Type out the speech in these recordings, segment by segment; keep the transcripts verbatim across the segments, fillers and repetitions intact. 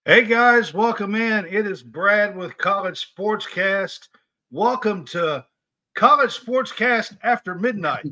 Hey guys, welcome in. It is Brad with College Sportscast. Welcome to College Sportscast after midnight.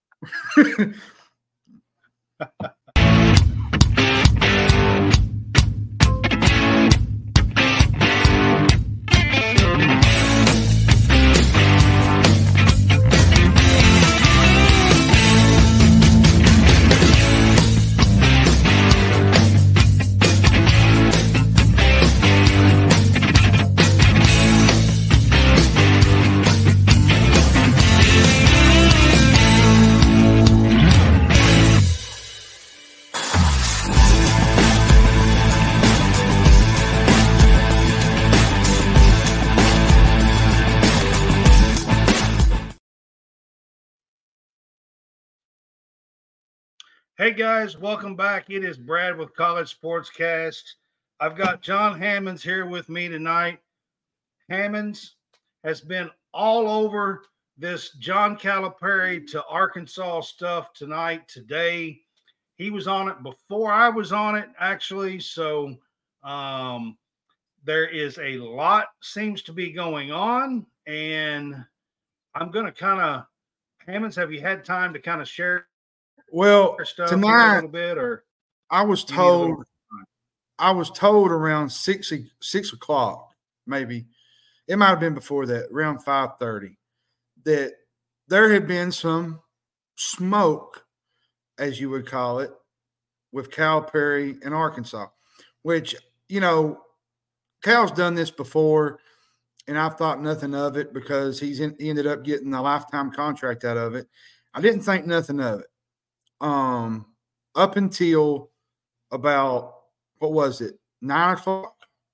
Hey guys, welcome back. It is Brad with College Sportscast. I've got John Hammonds here with me tonight. Hammonds has been all over this John Calipari to Arkansas stuff tonight, today. He was on it before I was on it, actually. So um, there is a lot seems to be going on, and I'm going to kind of Hammonds. Have you had time to kind of share Well, stuff here a tonight little bit, or I was you need a little told I was told around six o- six o'clock, maybe it might have been before that, around five thirty, that there had been some smoke, as you would call it, with Cal Perry in Arkansas, which you know Cal's done this before, and I've thought nothing of it because he's in, he ended up getting a lifetime contract out of it. I didn't think nothing of it. Um, up until about what was it, nine o'clock?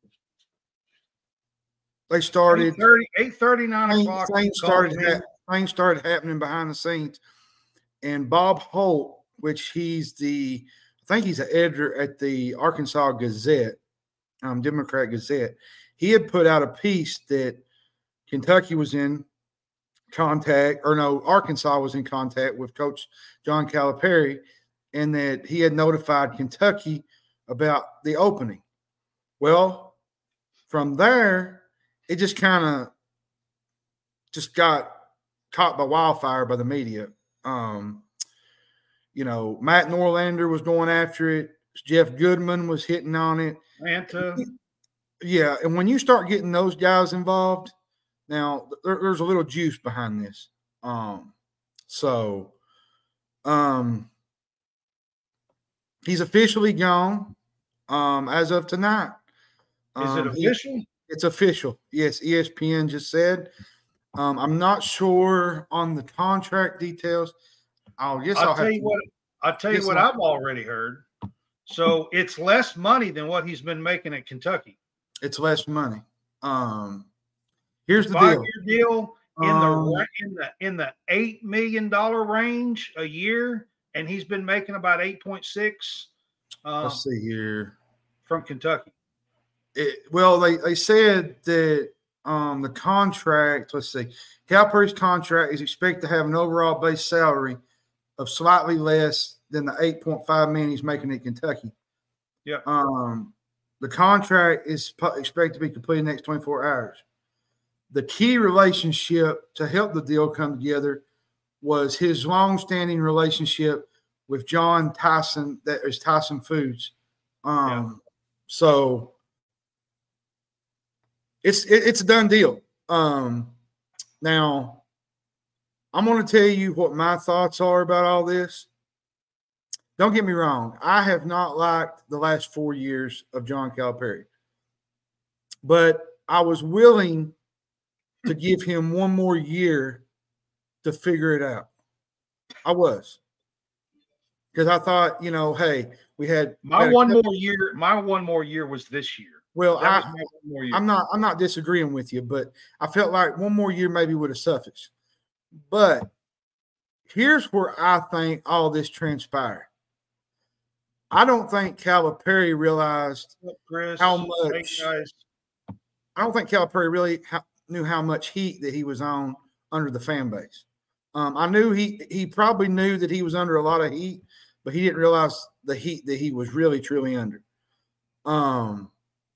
They started eight thirty, nine things, o'clock. things started ha- things started happening behind the scenes, and Bob Holt, which he's the I think he's an editor at the Arkansas Gazette, um, Democrat Gazette. He had put out a piece that Kentucky was in contact, or no, Arkansas was in contact with Coach John Calipari, and that he had notified Kentucky about the opening. Well, from there, it just kind of just got caught by wildfire by the media. Um, you know, Matt Norlander was going after it. Jeff Goodman was hitting on it. Manta. Yeah, and when you start getting those guys involved, now there, there's a little juice behind this. Um, so, um, he's officially gone um, as of tonight. Is it Um, he- official? it's official. Yes, E S P N just said. Um, I'm not sure on the contract details. I'll guess I'll, I'll have tell you to, what. I'll tell you Yes, what I'll- I've already heard. So it's less money than what he's been making at Kentucky. It's less money. Um, here's the Five deal. year deal in Um, the in the in the eight million dollar range a year, and he's been making about eight point six um, let's see here. from Kentucky. It, well, they, they said that um, the contract, let's see, Calipari's contract is expected to have an overall base salary of slightly less than the eight point five million he's making at Kentucky. Yeah. Um, the contract is pu- expected to be completed in the next twenty-four hours. The key relationship to help the deal come together was his long-standing relationship with John Tyson, that is Tyson Foods. Um, Yeah. So it's it, it's a done deal. Um, now, I'm going to tell you what my thoughts are about all this. Don't get me wrong. I have not liked the last four years of John Calipari, but I was willing to give him one more year to figure it out. I was. Because I thought, you know, hey, we had My we had one couple, more year. My one more year was this year. Well, that I, was my one more year. I'm not I'm not disagreeing with you, but I felt like one more year maybe would have sufficed. But here's where I think all this transpired. I don't think Calipari realized Chris, how hey much. guys. I don't think Calipari really ha- knew how much heat that he was on under the fan base. Um, I knew he he probably knew that he was under a lot of heat, but he didn't realize the heat that he was really truly under. Um,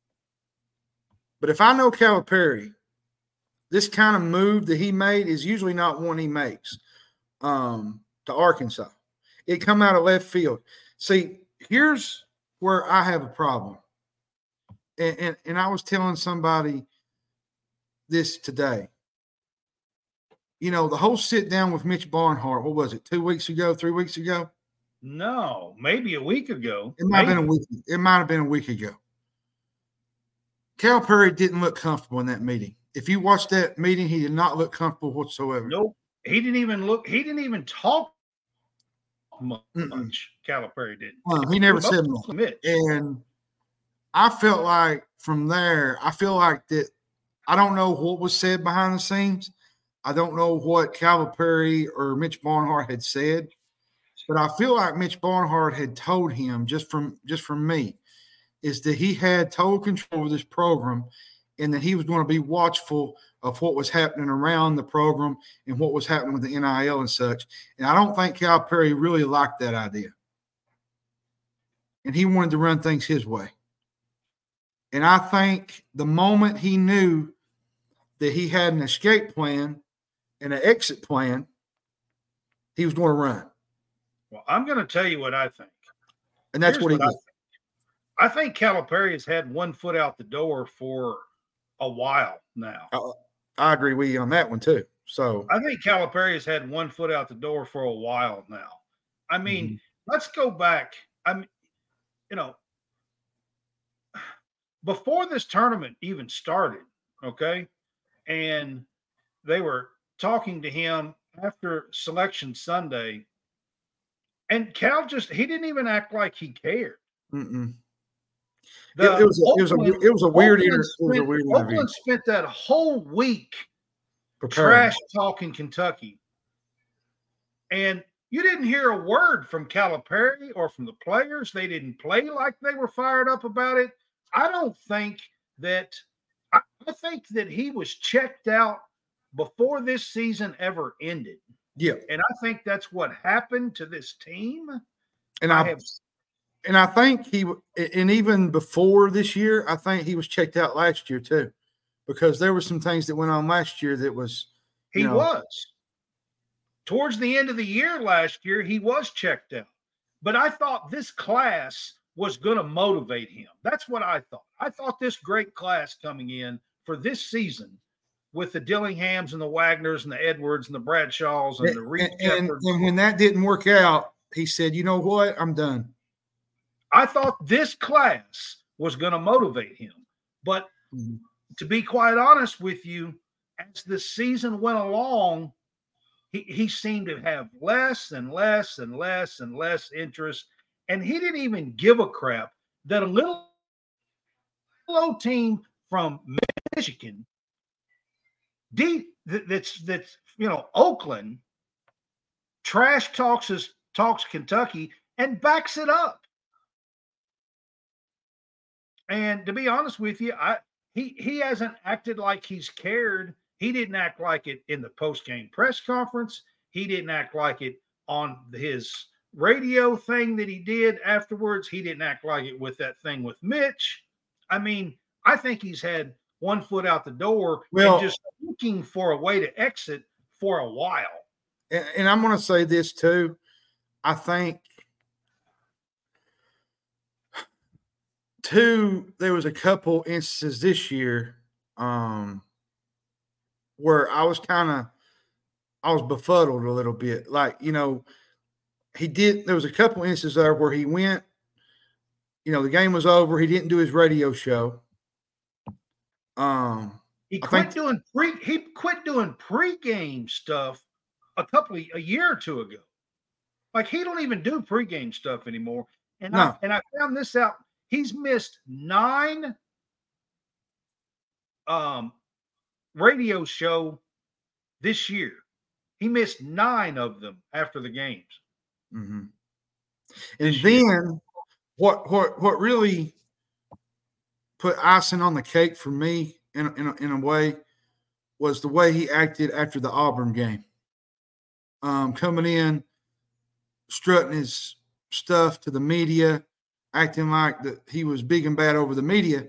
But if I know Calipari, this kind of move that he made is usually not one he makes um, to Arkansas. It come out of left field. See, here's where I have a problem. And, and, and I was telling somebody this today. You know, the whole sit down with Mitch Barnhart, what was it, two weeks ago, three weeks ago? No, maybe a week ago. It might maybe. have been a week. It might have been a week ago. Calipari didn't look comfortable in that meeting. If you watched that meeting, he did not look comfortable whatsoever. Nope. He didn't even look, he didn't even talk much. Mm-mm. Calipari didn't. Well, he never said much. Mitch. And I felt like from there, I feel like that I don't know what was said behind the scenes. I don't know what Calipari or Mitch Barnhart had said, but I feel like Mitch Barnhart had told him just from just from me is that he had total control of this program and that he was going to be watchful of what was happening around the program and what was happening with the N I L and such. And I don't think Calipari really liked that idea. And he wanted to run things his way. And I think the moment he knew that he had an escape plan and an exit plan, he was going to run. Well, I'm going to tell you what I think. And that's Here's what he what did. I think. I think Calipari has had one foot out the door for a while now. I, I agree with you on that one too. So I think Calipari has had one foot out the door for a while now. I mean, mm-hmm. let's go back. I mean, you know, before this tournament even started, okay, and they were talking to him after Selection Sunday, and Cal just, he didn't even act like he cared. Mm-mm. It, it, was a, it, was a, it was a weird inter- spent, it was a weird Oakland interview. spent that whole week Preparing. trash talking Kentucky. And you didn't hear a word from Calipari or from the players. They didn't play like they were fired up about it. I don't think that – I think that he was checked out before this season ever ended. Yeah. And I think that's what happened to this team. And I, I have – And I think he, and even before this year, I think he was checked out last year too, because there were some things that went on last year that was. He know, was. Towards the end of the year last year, he was checked out. But I thought this class was going to motivate him. That's what I thought. I thought this great class coming in for this season with the Dillinghams and the Wagners and the Edwards and the Bradshaws and, and the Reed and, and, and when that didn't work out, he said, you know what, I'm done. I thought this class was going to motivate him. But mm-hmm. to be quite honest with you, as the season went along, he, he seemed to have less and less and less and less interest. And he didn't even give a crap that a little old team from Michigan, deep, that's, that's, you know, Oakland, trash talks, his, talks Kentucky and backs it up. And to be honest with you, I he he hasn't acted like he's cared. He didn't act like it in the post-game press conference. He didn't act like it on his radio thing that he did afterwards. He didn't act like it with that thing with Mitch. I mean, I think he's had one foot out the door well, and just looking for a way to exit for a while. And, and I'm going to say this too. I think Two, there was a couple instances this year um, where I was kind of, I was befuddled a little bit. Like, you know, he did, there was a couple instances there where he went, you know, the game was over. He didn't do his radio show. Um, he quit doing pre, he quit doing pregame stuff a couple of, a year or two ago. Like, he don't even do pregame stuff anymore. And no. I, and I found this out. He's missed nine um, radio show this year. He missed nine of them after the games. Mm-hmm. And then year. what what what really put icing on the cake for me in in a, in a way was the way he acted after the Auburn game. Um, coming in, strutting his stuff to the media, acting like that he was big and bad over the media.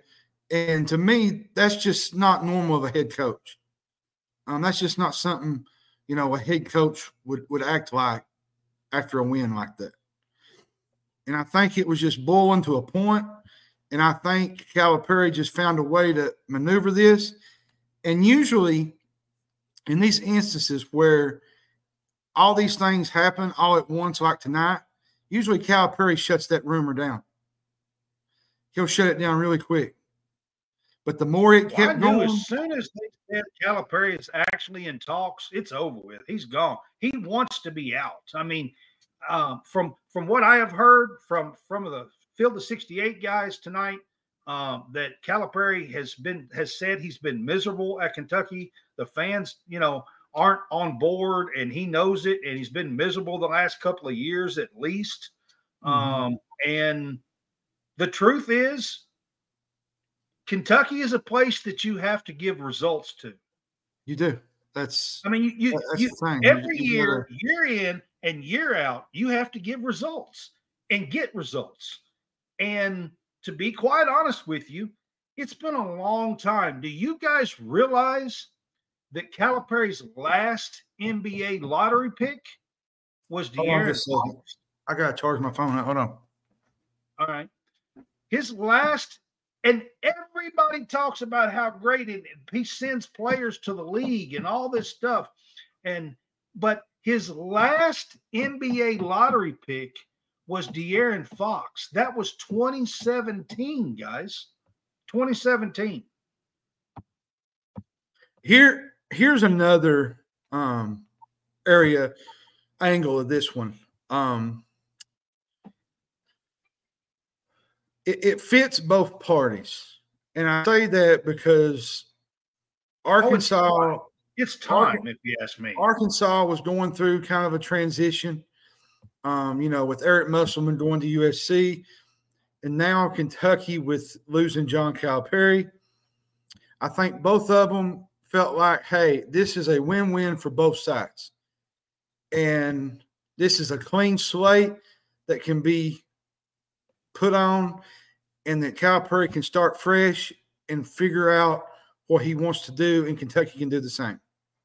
And to me, that's just not normal of a head coach. Um, that's just not something, you know, a head coach would, would act like after a win like that. And I think it was just boiling to a point. And I think Calipari just found a way to maneuver this. And usually in these instances where all these things happen all at once, like tonight, usually Calipari shuts that rumor down. He'll shut it down really quick. But the more it kept well, I knew going, as soon as they said Calipari is actually in talks, it's over with. He's gone. He wants to be out. I mean, um, from from what I have heard from from the Field of sixty-eight guys tonight, um, that Calipari has been has said he's been miserable at Kentucky. The fans, you know, aren't on board, and he knows it, and he's been miserable the last couple of years at least. Mm-hmm. Um, and the truth is, Kentucky is a place that you have to give results to. You do. That's. I mean, you, you, that's you the thing. every you, you year, gotta... year in and year out, you have to give results and get results. And to be quite honest with you, it's been a long time. Do you guys realize that Calipari's last N B A lottery pick was De'Aaron Fox? I got to charge my phone. Hold on. All right. His last, and everybody talks about how great it, he sends players to the league and all this stuff. And, but his last N B A lottery pick was De'Aaron Fox. That was twenty seventeen, guys. twenty seventeen. Here, here's another um, area angle of this one. Um, it, it fits both parties, and I say that because Arkansas. Oh, it's time, it's time if you ask me. Arkansas was going through kind of a transition. Um, you know, with Eric Musselman going to U S C, and now Kentucky with losing John Calipari. I think both of them felt like, hey, this is a win-win for both sides. And this is a clean slate that can be put on, and that Calipari can start fresh and figure out what he wants to do, and Kentucky can do the same.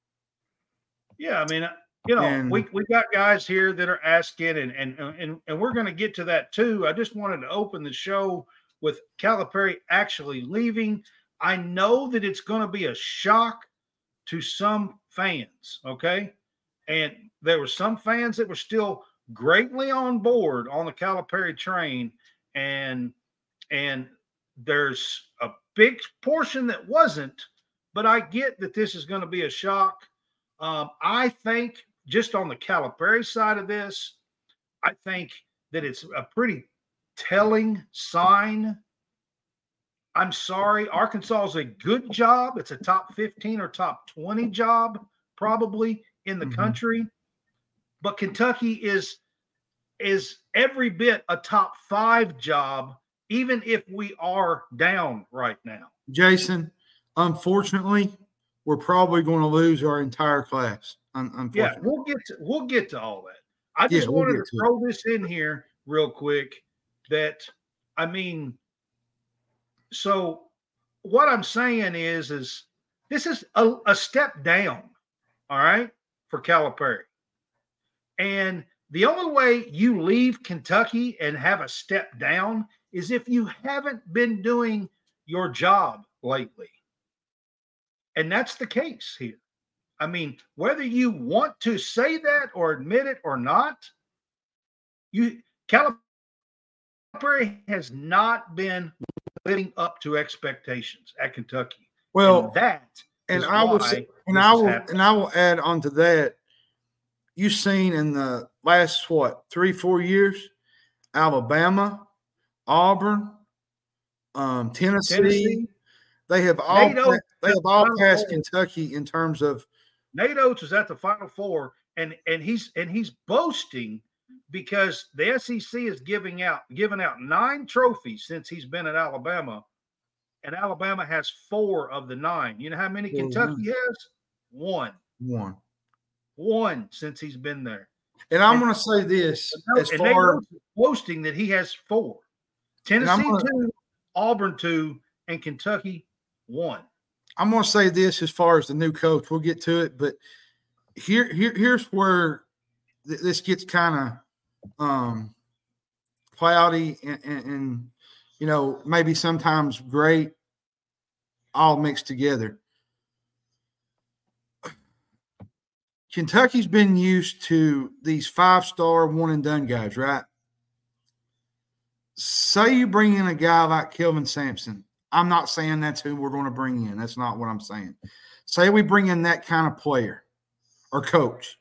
Yeah, I mean – You know, and, we we got guys here that are asking, and and and and we're going to get to that too. I just wanted to open the show with Calipari actually leaving. I know that it's going to be a shock to some fans, okay? And there were some fans that were still greatly on board on the Calipari train, and and there's a big portion that wasn't. But I get that this is going to be a shock. Um, I think. Just on the Calipari side of this, I think that it's a pretty telling sign. I'm sorry, Arkansas is a good job. It's a top fifteen or top twenty job probably in the mm-hmm. country. But Kentucky is, is every bit a top five job, even if we are down right now. Jason, unfortunately, we're probably going to lose our entire class. Yeah, we'll get to we'll get to all that. I just yeah, wanted we'll to throw it. this in here real quick. That I mean, so what I'm saying is, is this is a, a step down, all right, for Calipari. And the only way you leave Kentucky and have a step down is if you haven't been doing your job lately. And that's the case here. I mean, whether you want to say that or admit it or not, you Calipari has not been living up to expectations at Kentucky. Well, and that and I will say, and I will and I will add on to that. You've seen in the last what three four years, Alabama, Auburn, um, Tennessee, Tennessee. They have all NATO, they have all passed Kentucky in terms of. Nate Oates was at the Final Four, and and he's and he's boasting because the S E C is giving out giving out nine trophies since he's been at Alabama, and Alabama has four of the nine. You know how many mm-hmm. Kentucky has? One. One. One since he's been there. And I'm going to say this and, as and far boasting that he has four. Tennessee gonna, two, Auburn two, and Kentucky won. I'm going to say this as far as the new coach. We'll get to it, but here, here here's where th- this gets kind of um, cloudy and, and, and, you know, maybe sometimes great all mixed together. Kentucky's been used to these five-star one-and-done guys, right? Say you bring in a guy like Kelvin Sampson. I'm not saying that's who we're going to bring in. That's not what I'm saying. Say we bring in that kind of player or coach.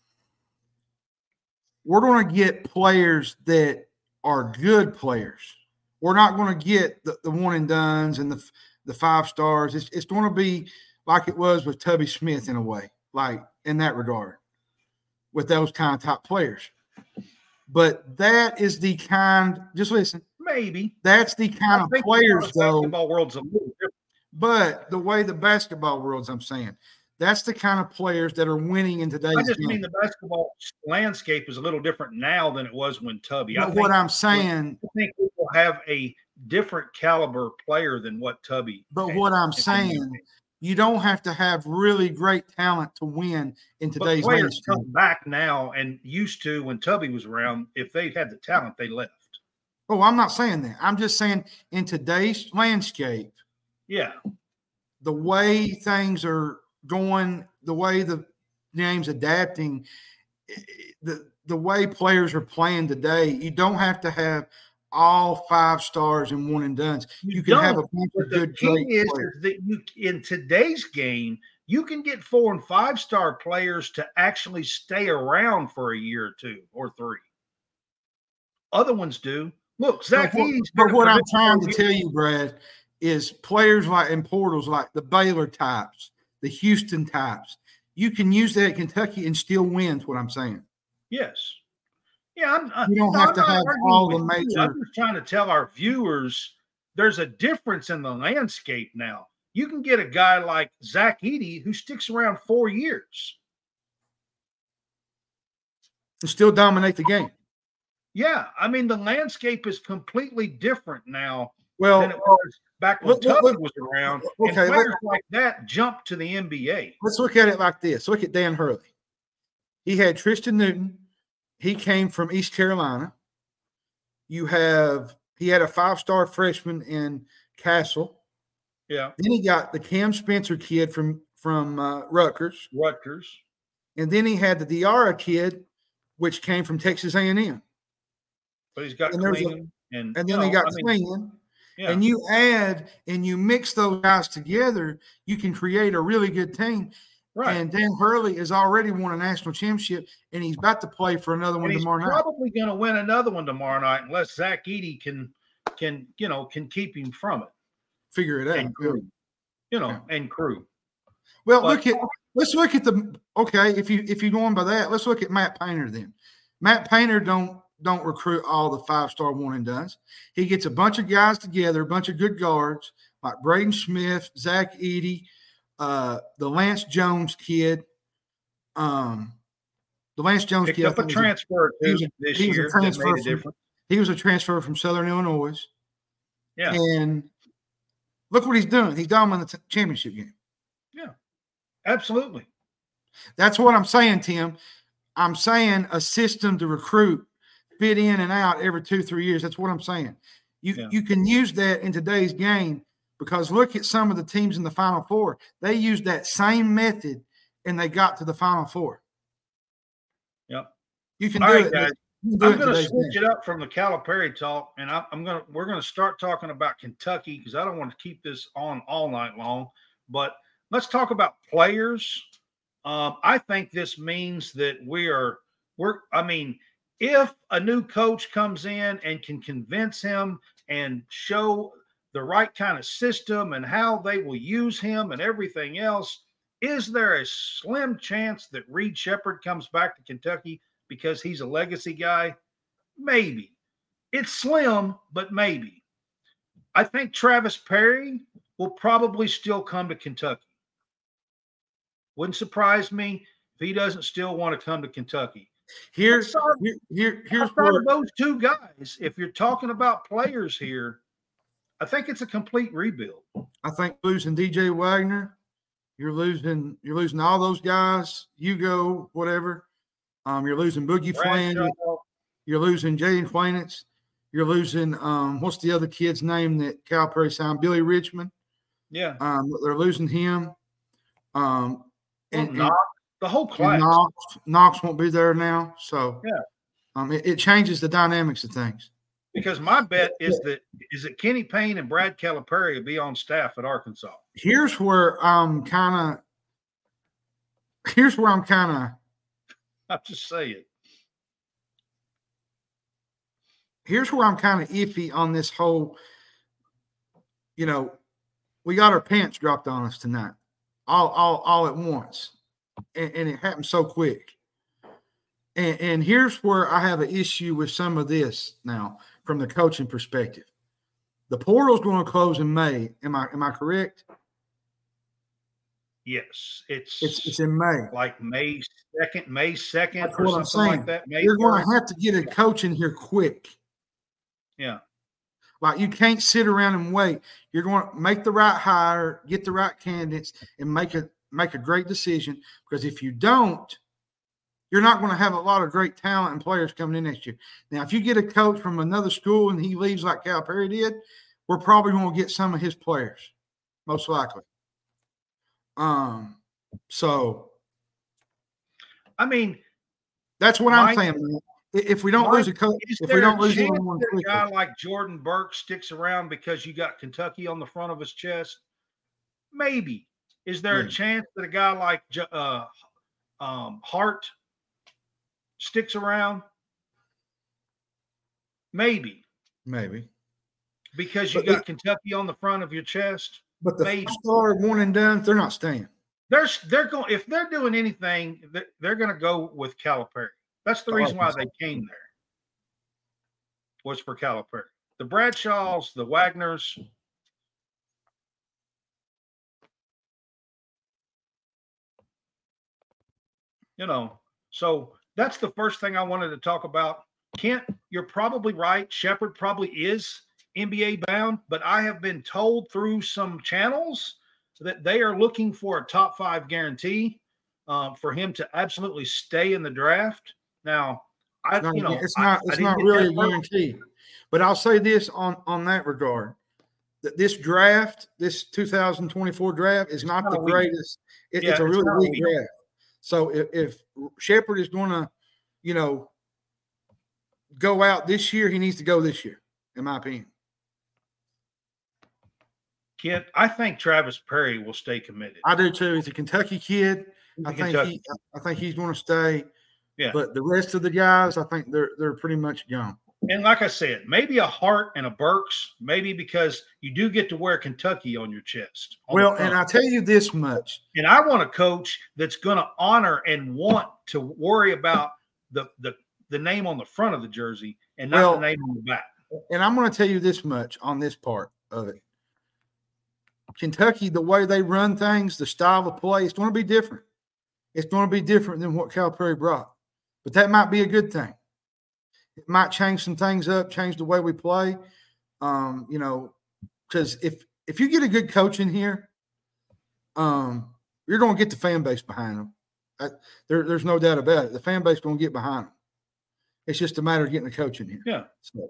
We're going to get players that are good players. We're not going to get the, the one-and-dones and the, the five stars. It's, it's going to be like it was with Tubby Smith in a way, like in that regard, with those kind of top players. But that is the kind, just listen. Maybe. That's the kind of players, though. Basketball world's a little different. But the way the basketball world's, I'm saying, that's the kind of players that are winning in today's I just game. mean the basketball landscape is a little different now than it was when Tubby. But I think, what I'm saying, I think we will have a different caliber player than what Tubby. but had. what I'm saying, you don't have to have really great talent to win in But today's players mainstream. come back now and used to when Tubby was around. If they had the talent, they left. Oh, I'm not saying that. I'm just saying in today's landscape, Yeah, the way things are going, the way the game's adapting, the the way players are playing today, you don't have to have all five stars and one and dones. You, You can have a don't, bunch but of the good key great is, players. is that you in today's game you can get four and five star players to actually stay around for a year or two or three. Other ones do. Look, Zach But what, Edey's but been a what I'm position trying to player. tell you, Brad, is players like in portals like the Baylor types, the Houston types, you can use that at Kentucky and still win. Is what I'm saying. Yes. Yeah, I'm, I, You don't no, have I'm to not have arguing all the with you. major. I'm just trying to tell our viewers there's a difference in the landscape now. You can get a guy like Zach Edey who sticks around four years. And still dominate the game. Yeah, I mean the landscape is completely different now Well, than it was back when look- look- Tubby look- was around. okay, and players look- like that jump to the N B A. let's look at it like this. Look at Dan Hurley. He had Tristan Newton. He came from East Carolina. You have he had a five-star freshman in Castle. Yeah, Then he got the Cam Spencer kid from from uh, Rutgers, Rutgers. and then he had the Diarra kid, which came from Texas A and M. But he's got And there's a- Klingon, and And you then they know, got I mean, Klingon. yeah. And you add and you mix those guys together, you can create a really good team. right. And Dan Hurley has already won a national championship, and he's about to play for another one And he's tomorrow night. probably going to win another one tomorrow night unless Zach Edey can can you know can keep him from it. Figure it out. And crew, you know, Yeah. and crew. Well, But- look at let's look at the okay. If you if you're going by that, let's look at Matt Painter then. Matt Painter don't don't recruit all the five star one and dones. He gets a bunch of guys together, a bunch of good guards like Braden Smith, Zach Edey, uh, the Lance Jones kid. Um, the Lance Jones Picked kid I up a think was a- transfer he was a- this he was a year that transfer made a from- difference. he was a transfer from Southern Illinois. Yeah, And look what he's doing. He's dominating the championship game. absolutely. That's what I'm saying, Tim. I'm saying a system to recruit, fit in and out every two, three years. That's what I'm saying. You Yeah. you can use that in today's game because look at some of the teams in the Final Four. They used that same method and they got to the Final Four. Yep. You can All do right, it. guys. You can do I'm it in going to today's switch game. it up from the Calipari talk, and I, I'm going to we're going to start talking about Kentucky because I don't want to keep this on all night long. But let's talk about players. Um, I think this means that we are we're. I mean, if a new coach comes in and can convince him and show the right kind of system and how they will use him and everything else, is there a slim chance that Reed Shepherd comes back to Kentucky because he's a legacy guy? Maybe. It's slim, but maybe. I think Travis Perry will probably still come to Kentucky. Wouldn't surprise me if he doesn't still want to come to Kentucky. Here's Outside- here, here, here's Outside where of those two guys, if you're talking about players here, I think it's a complete rebuild. I think losing D J Wagner, you're losing you're losing all those guys, Hugo, whatever. Um, you're losing Boogie Flan, you're losing Jaden Quanitz, you're losing um, what's the other kid's name that Calipari signed? Billy Richmond. Yeah. Um, they're losing him. Um, and, and, Knox, the whole class. Knox, Knox won't be there now. So yeah. Um, it, it changes the dynamics of things. Because my bet is that is that Kenny Payne and Brad Calipari will be on staff at Arkansas. Here's where I'm kind of. Here's where I'm kind of. I'm just saying. Here's where I'm kind of iffy on this whole. You know, we got our pants dropped on us tonight, all all all at once, and, and it happened so quick. And, and here's where I have an issue with some of this now from the coaching perspective. The portal's going to close in May. Am I am I correct? Yes, it's it's, it's in May, like May second, May second, That's or what something I'm saying. like that. May You're going first. to have to get a coach in here quick. Yeah, like you can't sit around and wait. You're going to make the right hire, get the right candidates, and make a make a great decision. Because if you don't, you're not going to have a lot of great talent and players coming in next year. Now, if you get a coach from another school and he leaves like Calipari did, we're probably going to get some of his players, most likely. Um, so, I mean, that's what my, I'm saying. Man. If we don't my, lose a coach, if we don't lose anyone, a guy like Jordan Burke sticks around because you got Kentucky on the front of his chest, maybe. Is there yeah. a chance that a guy like uh, um, Hart sticks around? Maybe. Maybe. Because you but got it, Kentucky on the front of your chest. But the maybe. Star one and done, they're not staying. They're they're going if they're doing anything, they're, they're going to go with Calipari. That's the reason why they came there. Was for Calipari. The Bradshaws, the Wagners. You know, so that's the first thing I wanted to talk about. Kent, you're probably right. Shepherd probably is N B A bound, but I have been told through some channels that they are looking for a top five guarantee um, for him to absolutely stay in the draft. Now, I, not, you know, it's not, I, it's I not really a guarantee, but I'll say this on, on that regard, that this draft, this two thousand twenty-four draft is not the greatest. It, yeah, it's a really weak draft. So if, if Shepherd is going to, you know, go out this year, he needs to go this year, in my opinion. Kid, I think Travis Perry will stay committed. I do too. He's a Kentucky kid. He's I think Kentucky. he, I think he's going to stay. Yeah. But the rest of the guys, I think they're they're pretty much gone. And like I said, maybe a Hart and a Burks, maybe because you do get to wear Kentucky on your chest. On well, and I'll tell you this much. And I want a coach that's going to honor and want to worry about the the the name on the front of the jersey and not well, the name on the back. And I'm going to tell you this much on this part of it. Kentucky, the way they run things, the style of play, it's going to be different. It's going to be different than what Calipari brought. But that might be a good thing. It might change some things up, change the way we play. Um, you know, because if if you get a good coach in here, um, you're going to get the fan base behind them. I, there, there's no doubt about it. The fan base is going to get behind them. It's just a matter of getting a coach in here. Yeah. So,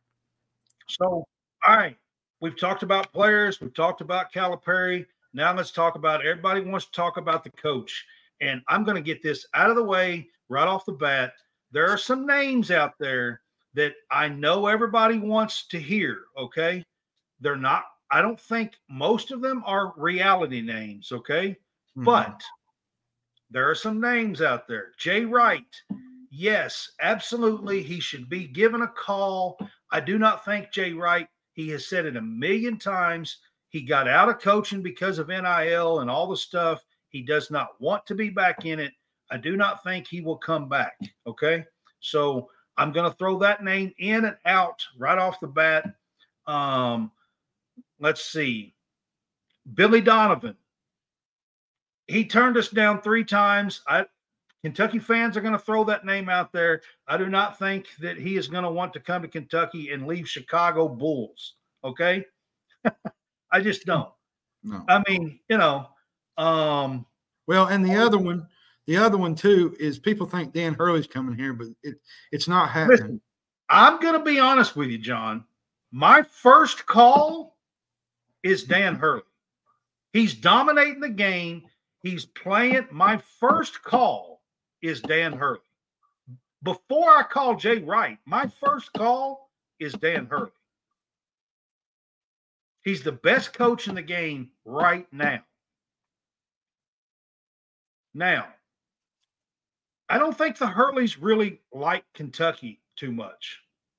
so all right. We've talked about players. We've talked about Calipari. Now let's talk about everybody wants to talk about the coach. And I'm going to get this out of the way right off the bat. There are some names out there that I know everybody wants to hear, okay? They're not – I don't think most of them are reality names, okay? Mm-hmm. But there are some names out there. Jay Wright, yes, absolutely. He should be given a call. I do not think Jay Wright – he has said it a million times. He got out of coaching because of N I L and all the stuff. He does not want to be back in it. I do not think he will come back, okay? So I'm going to throw that name in and out right off the bat. Um, let's see. Billy Donovan. He turned us down three times. I, Kentucky fans are going to throw that name out there. I do not think that he is going to want to come to Kentucky and leave Chicago Bulls, okay? I just don't. No. I mean, you know, um, well, and the other one, the other one too, is people think Dan Hurley's coming here, but it, it's not happening. Listen, I'm going to be honest with you, John. My first call is Dan Hurley. He's dominating the game. He's playing. My first call is Dan Hurley. Before I call Jay Wright, my first call is Dan Hurley. He's the best coach in the game right now. Now, I don't think the Hurleys really like Kentucky too much.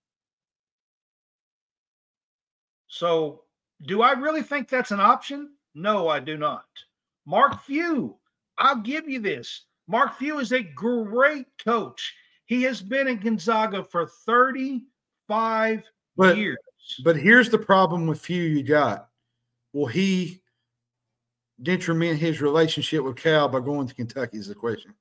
So, do I really think that's an option? No, I do not. Mark Few, I'll give you this. Mark Few is a great coach. He has been in Gonzaga for thirty-five but, years. But here's the problem with Few you got. Will he detriment his relationship with Cal by going to Kentucky is the question.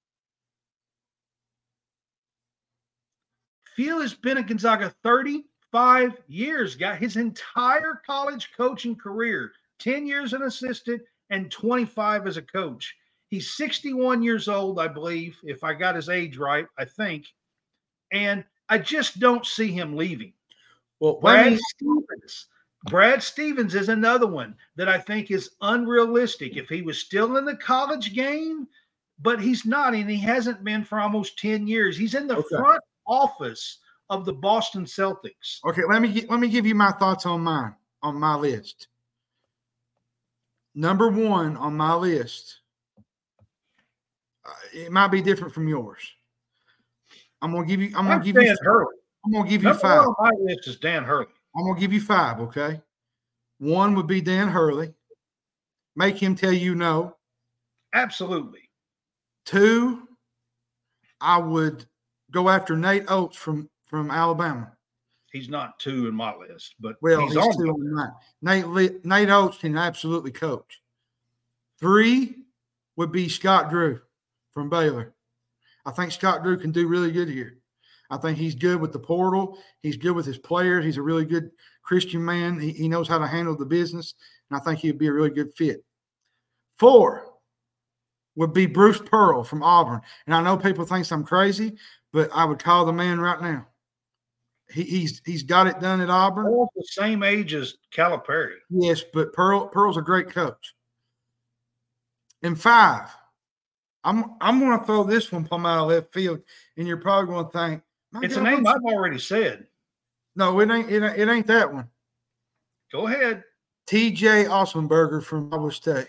Few has been at Gonzaga thirty-five years, got his entire college coaching career, ten years an assistant and twenty-five as a coach. He's sixty-one years old, I believe, if I got his age right, I think. And I just don't see him leaving. Well, Brad me... Stevens. Brad Stevens is another one that I think is unrealistic. If he was still in the college game, but he's not, and he hasn't been for almost ten years. He's in the okay. front office of the Boston Celtics. Okay, let me let me give you my thoughts on mine, on my list. Number one on my list, uh, it might be different from yours. I'm gonna give you. I'm gonna That's give Dan you. Hurley. I'm gonna give you Number five. One on my list is Dan Hurley. I'm gonna give you five. Okay, one would be Dan Hurley. Make him tell you no. Absolutely. Two, I would go after Nate Oates from from Alabama. He's not two in my list, but well, he's, he's on two on mine. Nate Nate Oates can absolutely coach. Three would be Scott Drew from Baylor. I think Scott Drew can do really good here. I think he's good with the portal. He's good with his players. He's a really good Christian man. He, he knows how to handle the business, and I think he'd be a really good fit. Four would be Bruce Pearl from Auburn. And I know people think I'm crazy, but I would call the man right now. He, he's he's got it done at Auburn. Pearl's the same age as Calipari. Yes, but Pearl Pearl's a great coach. And five, I'm I'm going to throw this one from out of left field, and you're probably going to think it's God, a name I've already said. No, it ain't. It, it ain't that one. Go ahead. T J Ossenberger from Iowa State.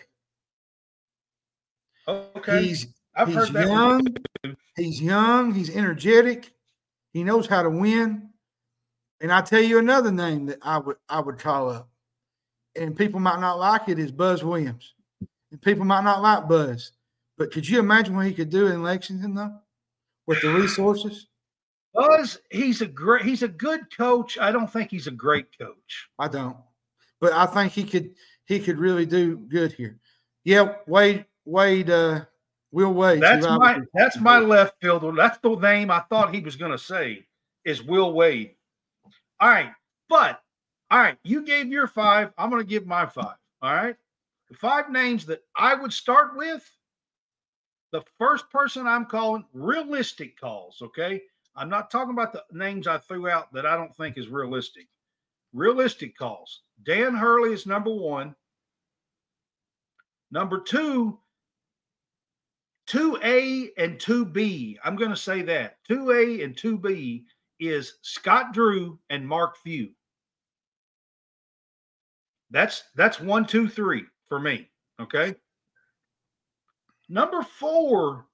Okay, he's I've he's heard that young. One. He's young. He's energetic. He knows how to win. And I tell you another name that I would I would call up, and people might not like it, is Buzz Williams. And people might not like Buzz, but could you imagine what he could do in Lexington though, with the resources? Buzz, he's a great, he's a good coach. I don't think he's a great coach. I don't, but I think he could he could really do good here. Yeah, Wade Wade uh, Will Wade. That's my that's my left fielder. That's the name I thought he was going to say is Will Wade. All right, but all right, you gave your five. I'm going to give my five. All right, the five names that I would start with. The first person I'm calling, realistic calls. Okay. I'm not talking about the names I threw out that I don't think is realistic. Realistic calls. Dan Hurley is number one. Number two, two A and two B. I'm going to say that. two A and two B is Scott Drew and Mark Few. That's that's one, two, three for me. Okay. Number four,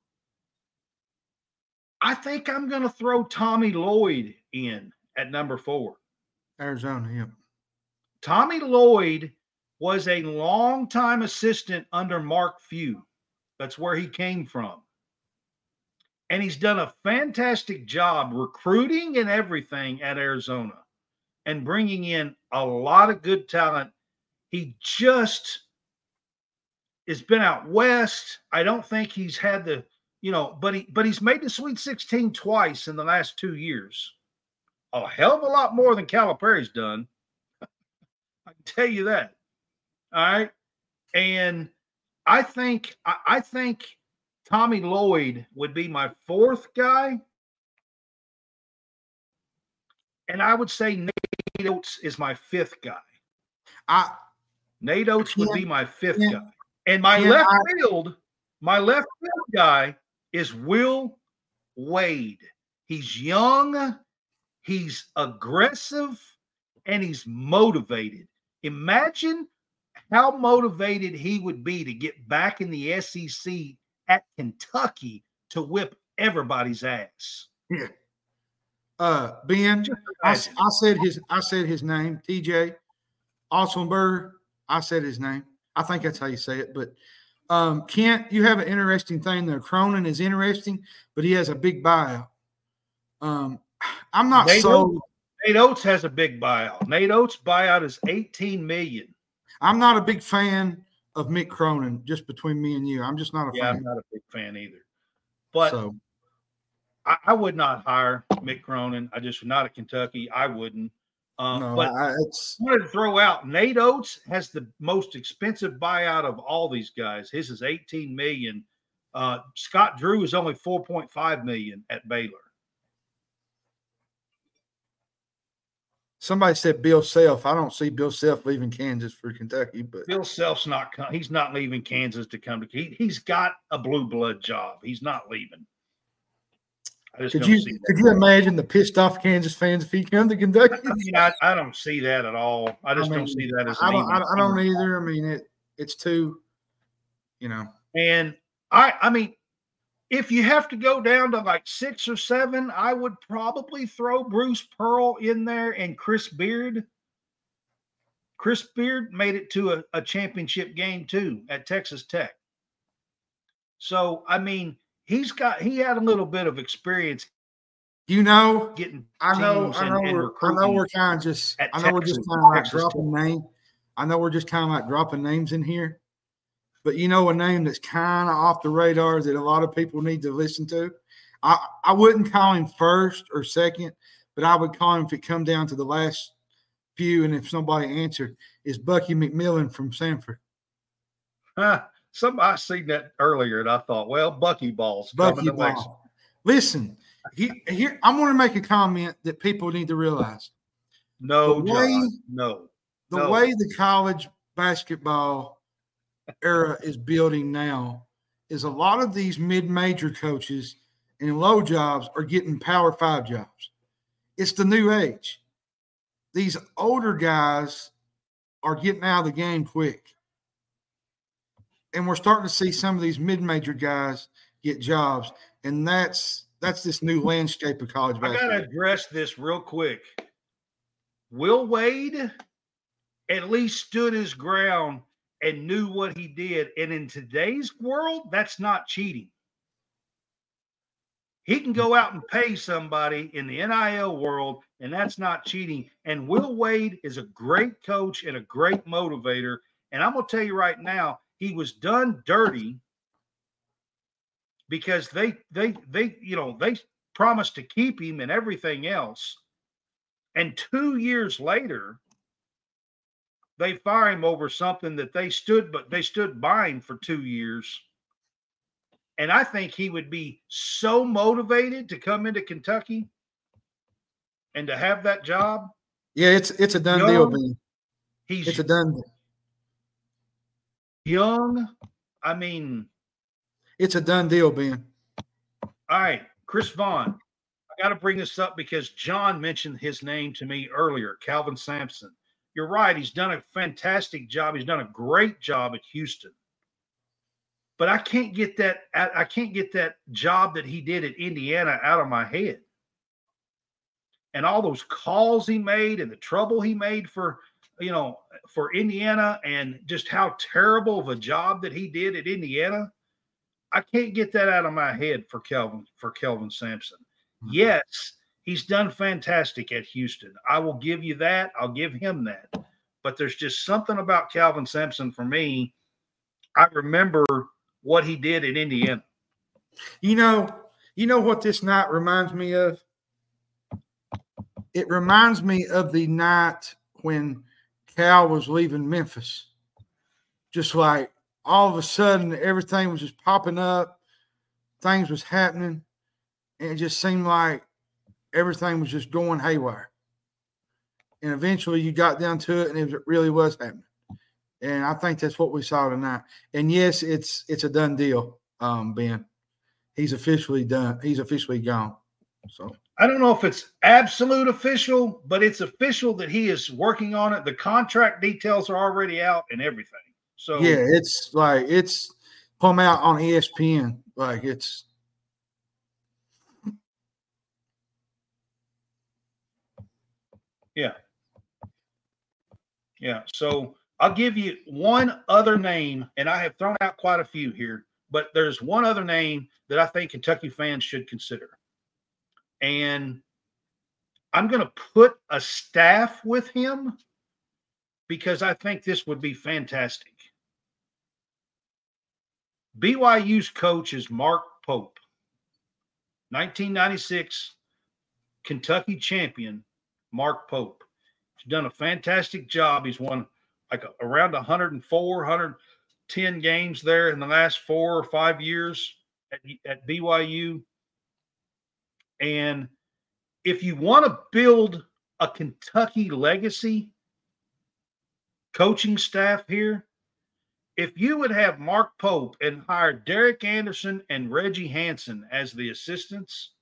I think I'm going to throw Tommy Lloyd in at number four. Arizona, yeah. Tommy Lloyd was a longtime assistant under Mark Few. That's where he came from. And he's done a fantastic job recruiting and everything at Arizona and bringing in a lot of good talent. He just has been out west. I don't think he's had the You know, but he but he's made the Sweet sixteen twice in the last two years. A hell of a lot more than Calipari's done. I can tell you that. All right. And I think I, I think Tommy Lloyd would be my fourth guy. And I would say Nate Oates is my fifth guy. I Nate Oates would be my fifth Ken, guy. And my Ken, left I, field, my left field guy is Will Wade. He's young, he's aggressive, and he's motivated. Imagine how motivated he would be to get back in the S E C at Kentucky to whip everybody's ass. Yeah. Uh, Ben, I, I said his I said his name, T J Ossenberger. I said his name. I think that's how you say it. But um, Kent, you have an interesting thing there. Cronin is interesting, but he has a big buyout. Um, I'm not Nate sold. Oates, Nate Oates has a big buyout. Nate Oates' buyout is eighteen million dollars. I'm not a big fan of Mick Cronin, just between me and you. I'm just not a yeah, fan. I'm not a big fan either. But so. I, I would not hire Mick Cronin. I just not at Kentucky. I wouldn't. Uh, no, but I, it's, I wanted to throw out Nate Oates has the most expensive buyout of all these guys. His is eighteen million dollars. Uh, Scott Drew is only four point five million dollars at Baylor. Somebody said Bill Self. I don't see Bill Self leaving Kansas for Kentucky, but Bill Self's not. He's not leaving Kansas to come to. He, he's got a blue blood job. He's not leaving. I just could don't you see that. could you imagine the pissed off Kansas fans if he come to Kentucky? I mean, I, I don't see that at all. I just I mean, don't see that as. I don't. I, I don't either. I mean, it. It's too. You know. And I. I mean. If you have to go down to like six or seven, I would probably throw Bruce Pearl in there and Chris Beard. Chris Beard made it to a, a championship game too at Texas Tech. So, I mean, he's got he had a little bit of experience. You know, getting I know, I know, and, we're, and I know we're kind of just, I know Texas, we're just kind of like dropping names. I know we're just kind of like dropping names in here. But you know, a name that's kind of off the radar that a lot of people need to listen to. I, I wouldn't call him first or second, but I would call him if it come down to the last few. And if somebody answered, is Bucky McMillan from Sanford. Huh. Some I seen that earlier, and I thought, well, Bucky balls. Bucky ball. Listen, he, here I'm going to make a comment that people need to realize. No, the way, John, no, the no. way the college basketball era is building now is a lot of these mid-major coaches and low jobs are getting power five jobs. It's the new age. These older guys are getting out of the game quick. And we're starting to see some of these mid-major guys get jobs. And that's that's this new landscape of college basketball. I got to address this real quick. Will Wade at least stood his ground and knew what he did. And in today's world, that's not cheating. He can go out and pay somebody in the N I L world, and that's not cheating. And Will Wade is a great coach and a great motivator. And I'm going to tell you right now, he was done dirty because they, they, they, you know, they promised to keep him and everything else. And two years later, they fire him over something that they stood, but they stood by him for two years. And I think he would be so motivated to come into Kentucky and to have that job. Yeah, it's it's a done young, deal, Ben. He's it's a done deal. Young. I mean, it's a done deal, Ben. All right, Chris Vaughn. I got to bring this up because John mentioned his name to me earlier, Calvin Sampson. You're right. He's done a fantastic job. He's done a great job at Houston. But I can't get that. I can't get that job that he did at Indiana out of my head. And all those calls he made and the trouble he made for, you know, for Indiana and just how terrible of a job that he did at Indiana. I can't get that out of my head for Kelvin, for Kelvin Sampson. Mm-hmm. Yes. He's done fantastic at Houston. I will give you that. I'll give him that. But there's just something about Calvin Sampson for me. I remember what he did in Indiana. You know, you know what this night reminds me of? It reminds me of the night when Cal was leaving Memphis. Just like all of a sudden, everything was just popping up. Things was happening. And it just seemed like everything was just going haywire. And eventually you got down to it, and it really was happening. And I think that's what we saw tonight. And, yes, it's it's a done deal, um, Ben. He's officially done. He's officially gone. So I don't know if it's absolute official, but it's official that he is working on it. The contract details are already out and everything. So yeah, it's like it's come out on E S P N. Like it's yeah. Yeah. So I'll give you one other name, and I have thrown out quite a few here, but there's one other name that I think Kentucky fans should consider. And I'm going to put a staff with him because I think this would be fantastic. B Y U's coach is Mark Pope, nineteen ninety-six Kentucky champion, Mark Pope. He's done a fantastic job. He's won like around one hundred four, one hundred ten games there in the last four or five years at, at B Y U. And if you want to build a Kentucky legacy coaching staff here, if you would have Mark Pope and hire Derek Anderson and Reggie Hansen as the assistants,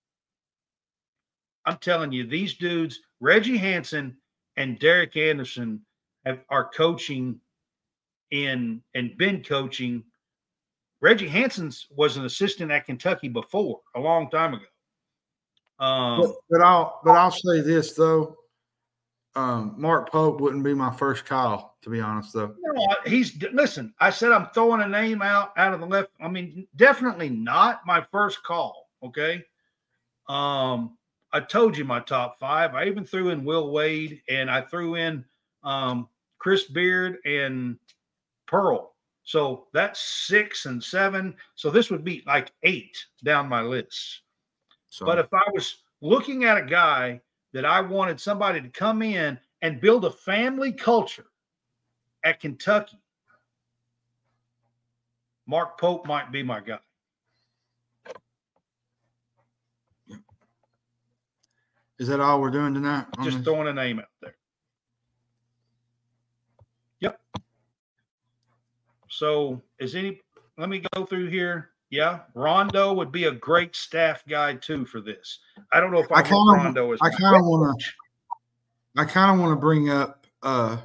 I'm telling you, these dudes, Reggie Hansen and Derek Anderson, have, are coaching in and been coaching. Reggie Hansen was an assistant at Kentucky before, a long time ago. Um, but, but I'll but I'll say this though, um, Mark Pope wouldn't be my first call, to be honest though. No, he's listen. I said I'm throwing a name out out of the left. I mean, definitely not my first call. Okay, um, I told you my top five. I even threw in Will Wade, and I threw in um, Chris Beard and Pearl. So that's six and seven. So this would be like eight down my list. So. But if I was looking at a guy that I wanted somebody to come in and build a family culture at Kentucky, Mark Pope might be my guy. Is that all we're doing tonight? Just throwing a name out there. Yep. So is any – let me go through here. Yeah, Rondo would be a great staff guy too for this. I don't know if I, I kind of Rondo is. I kind of want to. I kind of want to bring up uh,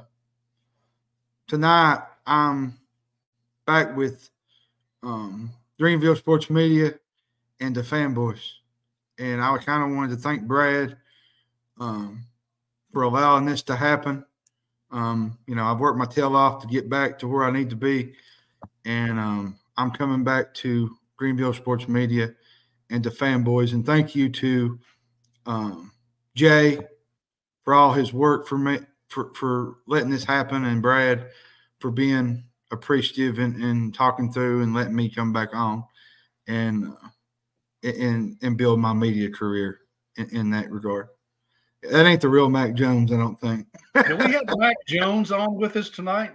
tonight. I'm back with um, Greenville Sports Media and the Fanboys, and I kind of wanted to thank Brad um, for allowing this to happen. Um, you know, I've worked my tail off to get back to where I need to be, and um, I'm coming back to Greenville Sports Media and to Fanboys. And thank you to um, Jay for all his work for me, for, for letting this happen, and Brad for being appreciative and, and talking through and letting me come back on and uh, and, and build my media career in, in that regard. That ain't the real Mac Jones, I don't think. Do we have Mac Jones on with us tonight?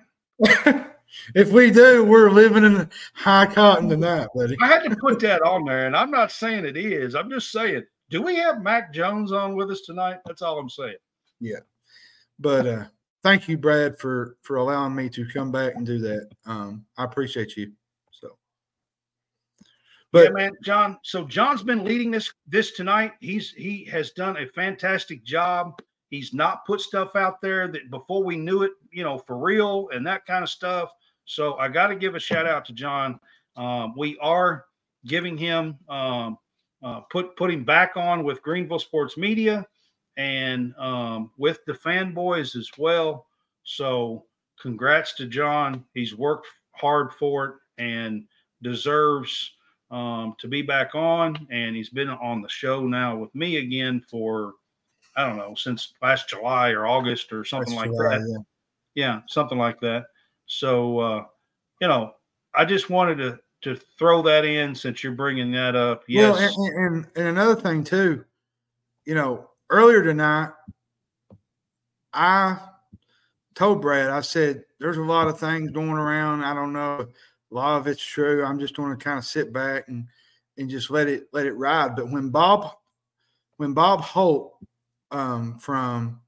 If we do, we're living in the high cotton tonight, buddy. I had to put that on there, and I'm not saying it is. I'm just saying, do we have Mac Jones on with us tonight? That's all I'm saying. Yeah. But uh, thank you, Brad, for, for allowing me to come back and do that. Um, I appreciate you. So, but yeah, man, John. So John's been leading this this tonight. He's he has done a fantastic job. He's not put stuff out there that before we knew it, you know, for real and that kind of stuff. So I got to give a shout out to John. Um, we are giving him um, uh, put put him back on with Greenville Sports Media and um, with the Fanboys as well. So congrats to John. He's worked hard for it and deserves um, to be back on. And he's been on the show now with me again for, I don't know, since last July or August or something That's like July, that. Yeah. yeah, something like that. So, uh, you know, I just wanted to to throw that in since you're bringing that up. Yes. Well, and, and, and another thing too, you know, earlier tonight, I told Brad, I said, there's a lot of things going around. I don't know. A lot of it's true. I'm just going to kind of sit back and and just let it let it ride. But when Bob when Bob Holt um, from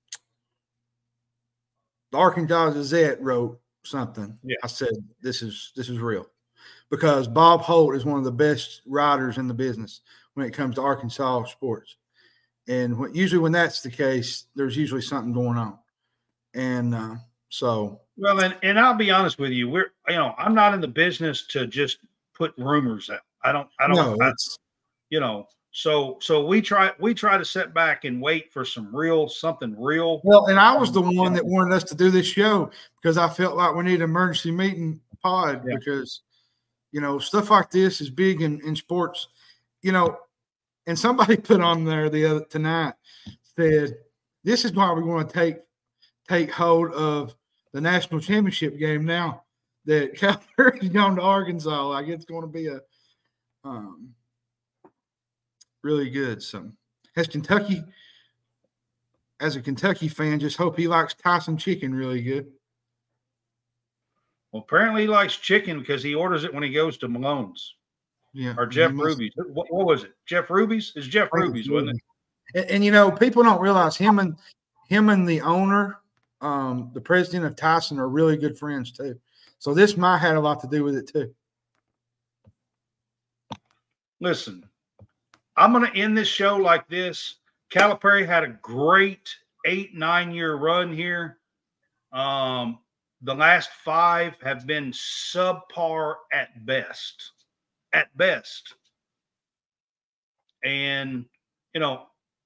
the Arkansas Gazette wrote something, yeah. I said, this is this is real. Because Bob Holt is one of the best writers in the business when it comes to Arkansas sports. And when, usually when that's the case, there's usually something going on. And uh, so. Well, and, and I'll be honest with you. We're, you know, I'm not in the business to just put rumors out. I don't, I don't, no, I, it's, you know, so, so we try, we try to sit back and wait for some real, something real. Well, and I was the one that wanted us to do this show because I felt like we need an emergency meeting pod yeah. because, you know, stuff like this is big in, in sports, you know, and somebody put on there the other tonight said, this is why we want to take, take hold of the national championship game now that Calipari's gone to Arkansas. Like it's going to be a um, really good. So as Kentucky, as a Kentucky fan, just hope he likes Tyson chicken really good. Well, apparently he likes chicken because he orders it when he goes to Malone's. Yeah. Or Jeff Ruby's. What, what was it? Jeff Ruby's? It's Jeff Ruby's, wasn't it? And, and, you know, people don't realize him and him and the owner, um, the president of Tyson, are really good friends too. So this might have a lot to do with it too. Listen, I'm going to end this show like this. Calipari had a great eight, nine-year run here. Um, the last five have been subpar at best. At best. And, you know,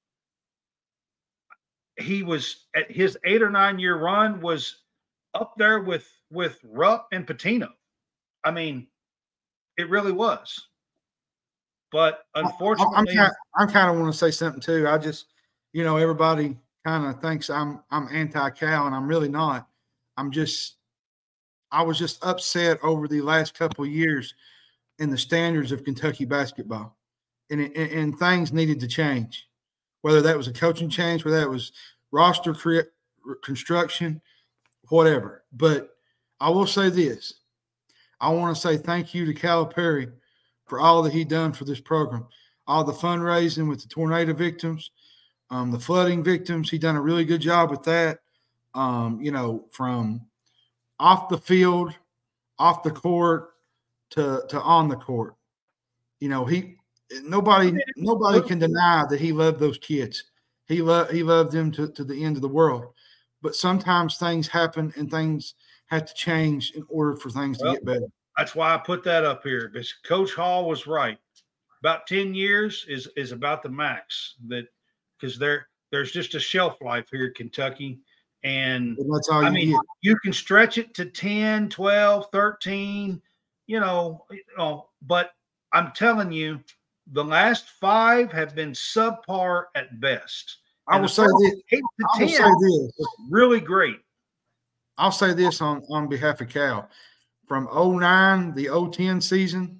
he was at his eight or nine year run was up there with, with Rupp and Pitino. I mean, it really was. But unfortunately, I'm kind of want to say something too. I just, you know, everybody kind of thinks I'm, I'm anti-Cal, and I'm really not. I'm just, I was just upset over the last couple of years in the standards of Kentucky basketball, and, it, and things needed to change, whether that was a coaching change, whether that was roster cre- construction, whatever. But I will say this. I want to say thank you to Calipari for all that he done for this program, all the fundraising with the tornado victims, um, the flooding victims. He done a really good job with that. Um, you know, from off the field, off the court, to to on the court. You know, he nobody nobody can deny that he loved those kids. He loved he loved them to, to the end of the world. But sometimes things happen and things have to change in order for things well, to get better. That's why I put that up here. Because Coach Hall was right. About ten years is is about the max, that because there there's just a shelf life here at Kentucky. And, and that's all I you mean, get. You can stretch it to ten, twelve, thirteen, you know, you know, but I'm telling you, the last five have been subpar at best. I will say this. Eight to I will ten, say this. Really great. I'll say this on, on behalf of Cal. From oh nine, the oh ten season,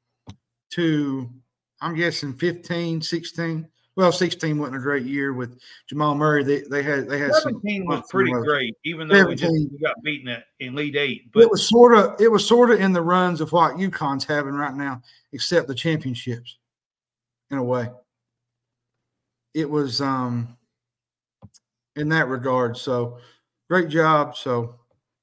to, I'm guessing, fifteen, sixteen. Well, sixteen wasn't a great year with Jamal Murray. They they had they had seventeen some was pretty great, even though we, just, we got beaten at in Elite Eight. But it was sort of it was sort of in the runs of what UConn's having right now, except the championships, in a way. It was um in that regard. So great job. So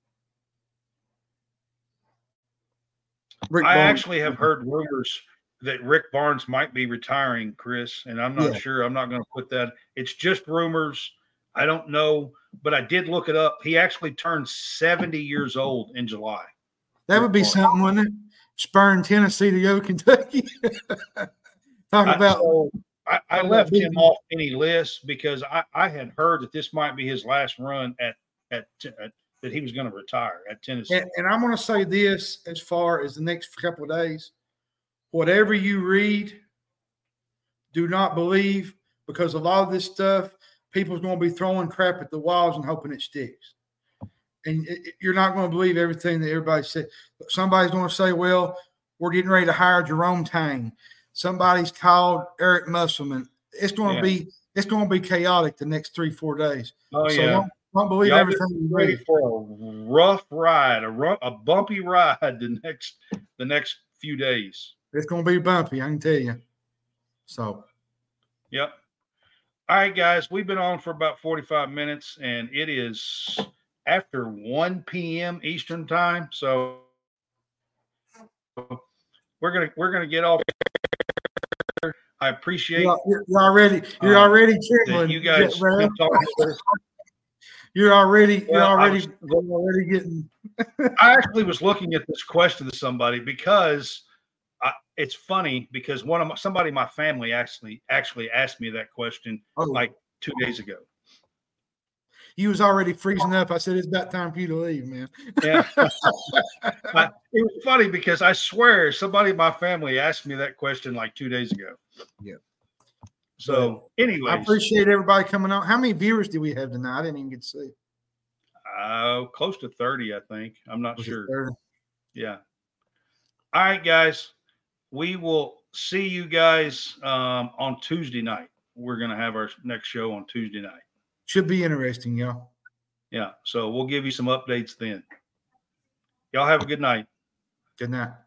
Rick I Barnes. actually have heard rumors that Rick Barnes might be retiring, Chris, and I'm not yeah. sure. I'm not going to put that. It's just rumors. I don't know, but I did look it up. He actually turned seventy years old in July. That would be something, wouldn't it? Spurring Tennessee to go to Kentucky. Talk I, about. So I, I left him off any list because I, I had heard that this might be his last run at at, at that he was going to retire at Tennessee. And, and I'm going to say this as far as the next couple of days. Whatever you read, do not believe, because a lot of this stuff, people's going to be throwing crap at the walls and hoping it sticks. And it, it, you're not going to believe everything that everybody said. Somebody's going to say, well, we're getting ready to hire Jerome Tang. Somebody's called Eric Musselman. It's going yeah. to be it's going to be chaotic the next three, four days. Oh, so yeah. Long, Don't believe Y'all everything get you ready read. for a rough ride, a rough, a bumpy ride the next the next few days. It's going to be bumpy, I can tell you. So, yep. All right, guys, we've been on for about forty-five minutes, and it is after one p.m. Eastern time. So we're gonna we're gonna get off. I appreciate you're, you're already you're um, already that trembling. you guys Brad. been talking to us. You're already Well, you're I already was- you're already getting. I actually was looking at this question to somebody because I, it's funny because one of my, somebody in my family actually actually asked me that question Oh, like two days ago. you was already freezing up. I said it's about time for you to leave, man. Yeah. I, it was funny because I swear somebody in my family asked me that question like two days ago. Yeah. So, anyways, I appreciate everybody coming on. How many viewers do we have tonight? I didn't even get to see. uh, close to thirty, I think. I'm not Was it sure. thirty? Yeah. All right, guys. We will see you guys um, on Tuesday night. We're going to have our next show on Tuesday night. Should be interesting, y'all. Yeah. So we'll give you some updates then. Y'all have a good night. Good night.